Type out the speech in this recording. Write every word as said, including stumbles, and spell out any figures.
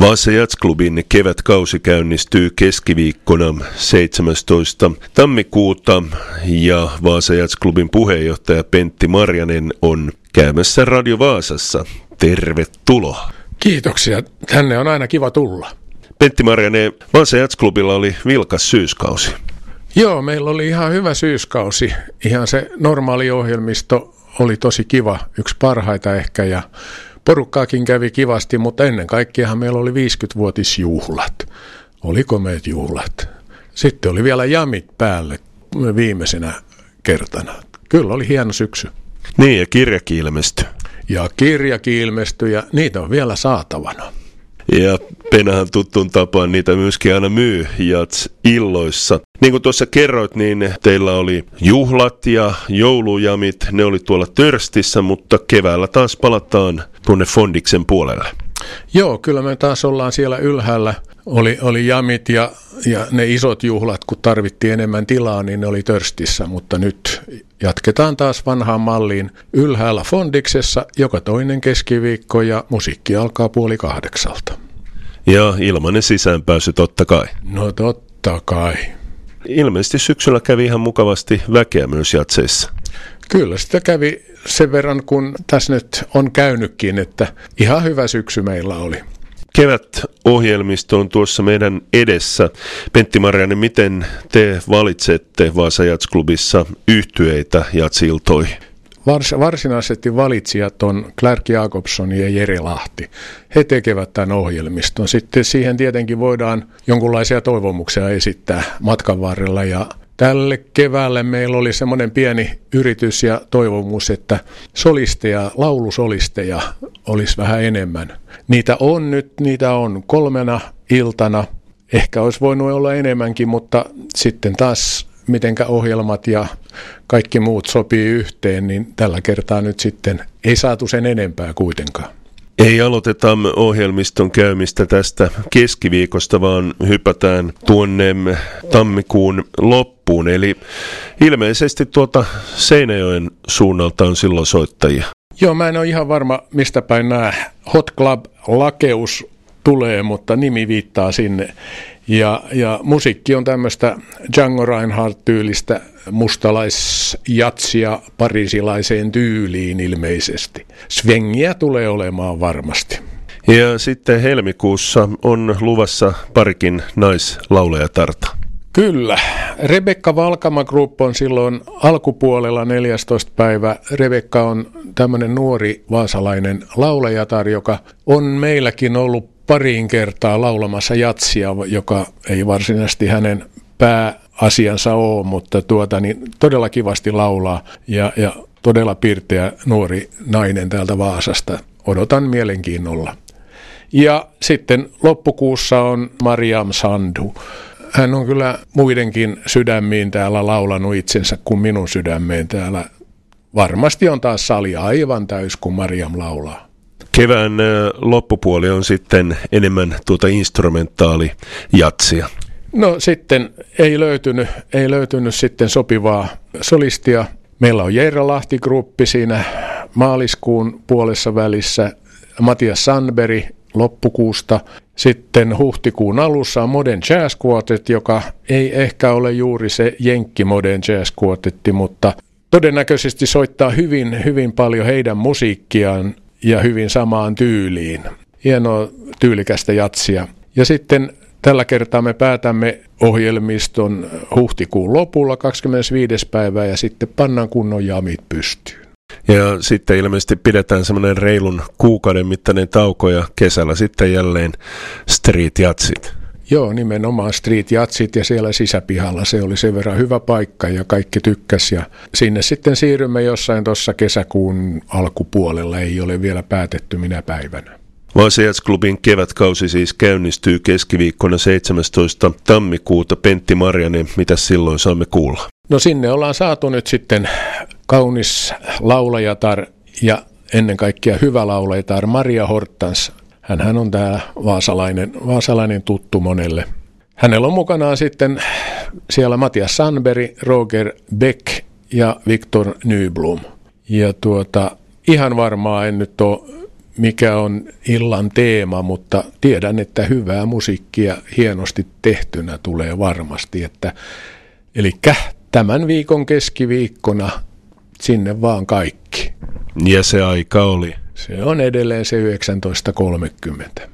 Vaasa Jazzklubin kevätkausi käynnistyy keskiviikkona seitsemästoista tammikuuta ja Vaasa Jazzklubin puheenjohtaja Pentti Marjanen on käymässä Radio Vaasassa. Tervetuloa. Kiitoksia. Tänne on aina kiva tulla. Pentti Marjanen, Vaasa Jazzklubilla oli vilkas syyskausi. Joo, meillä oli ihan hyvä syyskausi. Ihan se normaali ohjelmisto oli tosi kiva, yksi parhaita ehkä, ja porukkaakin kävi kivasti, mutta ennen kaikkeahan meillä oli viisikymmenvuotisjuhlat. Oli komeat juhlat. Sitten oli vielä jamit päälle viimeisenä kertana. Kyllä oli hieno syksy. Niin, ja kirjakin ilmestyi. Ja kirjakin ilmestyi, ja niitä on vielä saatavana. Ja Penahan tuttuun tapaan niitä myöskin aina myy Jats-illoissa. Niin kuin tuossa kerroit, niin teillä oli juhlat ja joulujamit, ne oli tuolla Törstissä, mutta keväällä taas palataan tuonne Fondiksen puolelle. Joo, kyllä me taas ollaan siellä ylhäällä. Oli, oli jamit ja, ja ne isot juhlat, kun tarvittiin enemmän tilaa, niin ne oli Törstissä, mutta nyt jatketaan taas vanhaan malliin ylhäällä Fondiksessa joka toinen keskiviikko ja musiikki alkaa puoli kahdeksalta. Ja ilmainen sisäänpääsy totta kai. No totta kai. Ilmeisesti syksyllä kävi ihan mukavasti väkeä myös jatseissa. Kyllä sitä kävi sen verran, kun tässä nyt on käynytkin, että ihan hyvä syksy meillä oli. Kevätohjelmisto on tuossa meidän edessä. Pentti Marjanen, miten te valitsette Vaasa Jazzklubissa yhtyeitä jatsiltoihin? Vars, varsinaisesti valitsijat on Clark Jacobson ja Jere Lahti. He tekevät tämän ohjelmiston. Sitten siihen tietenkin voidaan jonkinlaisia toivomuksia esittää matkan varrella. Ja tälle keväälle meillä oli semmoinen pieni yritys ja toivomus, että solisteja, laulusolisteja olisi vähän enemmän. Niitä on nyt, niitä on kolmena iltana. Ehkä olisi voinut olla enemmänkin, mutta sitten taas mitenkä ohjelmat ja kaikki muut sopii yhteen, niin tällä kertaa nyt sitten ei saatu sen enempää kuitenkaan. Ei aloiteta ohjelmiston käymistä tästä keskiviikosta, vaan hypätään tuonne tammikuun loppuun. Eli ilmeisesti tuota Seinäjoen suunnalta on silloin soittajia. Joo, mä en ole ihan varma, mistä päin nämä Hot Club Lakeus tulee, mutta nimi viittaa sinne. Ja, ja musiikki on tämmöistä Django Reinhardt-tyylistä mustalaisjatsia parisilaiseen tyyliin ilmeisesti. Svengiä tulee olemaan varmasti. Ja sitten helmikuussa on luvassa parikin naislaulajatarta. Kyllä. Rebekka Valkama Group on silloin alkupuolella neljästoista päivä. Rebekka on tämmöinen nuori vaasalainen laulajatar, joka on meilläkin ollut pariin kertaa laulamassa jatsia, joka ei varsinaisesti hänen pääasiansa ole, mutta tuota, niin todella kivasti laulaa ja, ja todella pirteä nuori nainen täältä Vaasasta. Odotan mielenkiinnolla. Ja sitten loppukuussa on Mariam Sandu. Hän on kyllä muidenkin sydämiin täällä laulanut itsensä kuin minun sydämeen täällä. Varmasti on taas sali aivan täys, kun Mariam laulaa. Kevään loppupuoli on sitten enemmän tuota instrumentaalijatsia. No sitten ei löytynyt, ei löytynyt sitten sopivaa solistia. Meillä on Jere Lahti-gruppi siinä maaliskuun puolessa välissä, Matias Sandberg loppukuusta. Sitten huhtikuun alussa on Modern Jazz Quartet, joka ei ehkä ole juuri se jenkki Modern Jazz Quartetti, mutta todennäköisesti soittaa hyvin, hyvin paljon heidän musiikkiaan ja hyvin samaan tyyliin. Hienoa tyylikästä jatsia. Ja sitten tällä kertaa me päätämme ohjelmiston huhtikuun lopulla kahdeskymmenesviides päivää ja sitten pannaan kunnon jamit pystyyn. Ja sitten ilmeisesti pidetään semmoinen reilun kuukauden mittainen tauko ja kesällä sitten jälleen street jatsit. Joo, nimenomaan street jatsit ja siellä sisäpihalla se oli sen verran hyvä paikka ja kaikki tykkäs ja sinne sitten siirrymme jossain tuossa kesäkuun alkupuolella, ei ole vielä päätetty minä päivänä. Vaasa Jazzklubin kevätkausi siis käynnistyy keskiviikkona seitsemästoista tammikuuta. Pentti Marjanen, mitä silloin saamme kuulla? No sinne ollaan saatu nyt sitten kaunis laulajatar ja ennen kaikkea hyvä laulajatar Maria Hortans. Hänhän on tämä vaasalainen, vaasalainen tuttu monelle. Hänellä on mukanaan sitten siellä Matias Sandberg, Roger Beck ja Victor Nyblom. Ja tuota, ihan varmaa en nyt ole mikä on illan teema, mutta tiedän, että hyvää musiikkia hienosti tehtynä tulee varmasti. Että, elikkä tämän viikon keskiviikkona sinne vaan kaikki. Ja se aika oli? Se on edelleen se yhdeksäntoista kolmekymmentä.